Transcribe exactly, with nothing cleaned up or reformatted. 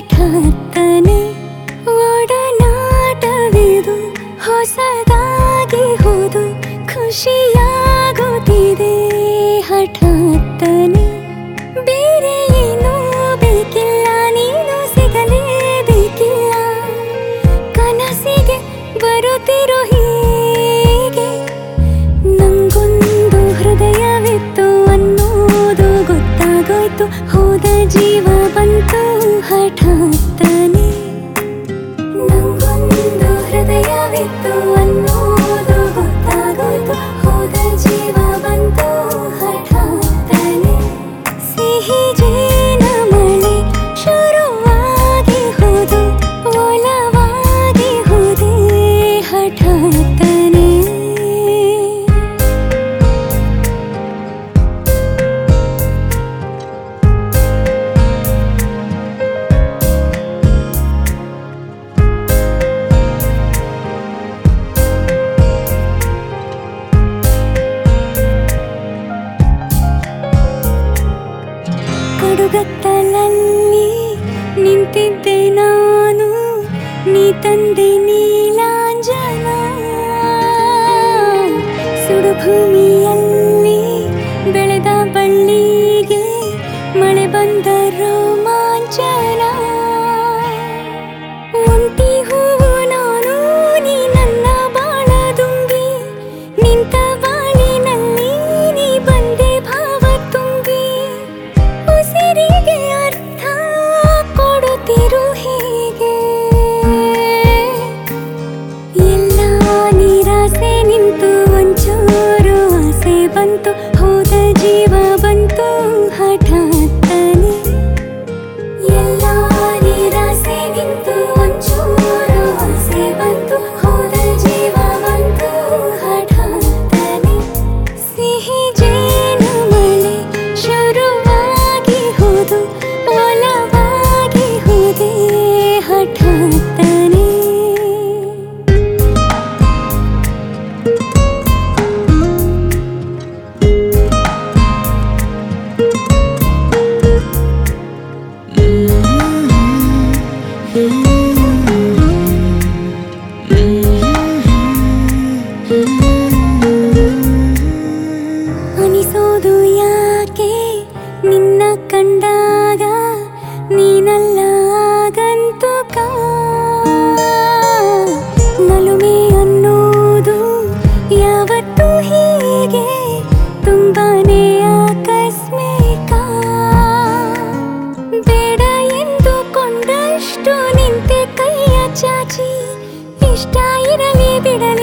ಹಠಾತ್ತನೆ ಒಡನಾಟವಿದು ಹೊಸದಾಗಿ ಹೋದು ಖುಷಿಯಾಗುತ್ತಿದೆ ಹಠಾತ್ತನೆ ಬೇರೆ ಏನೂ ಬೇಕಿಲ್ಲ ನೀನು ಸಿಗಲೇಬೇಕಿಲ್ಲ ಕನಸಿಗೆ ಬರುತ್ತಿರೋ ಹೀಗೆ ನಂಗೊಂದು ಹೃದಯವಿತ್ತು ಅನ್ನೋದು ಗೊತ್ತಾಗೋಯ್ತು ಹೋದ ಜೀವ ಬಂತು ಹಠಾತ್ತನೆ ನಂಗೊಂದು ಹೃದಯವಿತ್ತು ಅನ್ನೋದು ಗೊತ್ತಾಗೋಯ್ತು ಹೋದ ಜೀವ ಬಂತು ಹಠಾತ್ತನೆ ಸಿಹಿ ಜೇನ ಮಳೆ ಶುರುವಾಗಿ ಹೋದು ಒಲವಾಗಿ ಹೋದೆ ಹಠಾತ್ತನೆ ಕಡುಗತ್ತಲಲ್ಲಿ ನಿಂತಿದ್ದೆ ನಾನು ನೀ ತಂದೆ ನೀಲಾಂಜನ ಸುಡುಭೂಮಿಯಲ್ಲಿ ಬೆಳೆದ ಬಳ್ಳಿಗೆ ಮಳೆ ಬಂದ ರೋಮಾಂಚನ ಒಂಟಿ ಹೂವು ನಾನು ನೀ ನನ್ನ ಬಾಳ ತುಂಬಿ ನಿಂತ ಬಾಳಿನಲ್ಲಿ ನೀ ಬಂದೆ ಭಾವ ತುಂಬಿ ಉಸಿರಿಗೆ ಅರ್ಥ ಕೊಡುತ್ತಿರು ಹೀಗೆ ಎಲ್ಲ ನಿರಾಸೆ ನಿಂತು ಒಂಚೂರು ಆಸೆ ಬಂತು ಹೋದ ಜೀವ ಬಂತು ಹಠಾತ್ತನೆ ಎಲ್ಲ ನಿರಾಸೆ ನಿಂತು ಒಂಚೂರು ಆಸೆ ಬಂತು ಹೋದ ಜೀವ ಬಂತು ಹಠಾತ್ತನೆ ಸಿಹಿ ಜೇನ ಮಳೆ ಶುರುವಾಗಿ ಹೋದು ಒಲವಾಗಿ ಹೋದೆ ಹಠಾತ್ತನೆ ಅನಿಸೋದು ಯಾಕೆ ನಿನ್ನ ಕಂಡಾಗ ನೀನಲ್ಲ ಆಗಂತುಕ ನಲುಮೆ ಅನ್ನೋದು ಯಾವತ್ತೂ ಹೀಗೆ ತುಂಬಾನೇ ಆಕಸ್ಮಿಕ ಬೇಡ ಎಂದುಕೊಂಡಷ್ಟು ನಿಂತೆ ಕೈಯ ಚಾಚಿ ಇಷ್ಟ ಇರಲಿ ಬಿಡಲಿ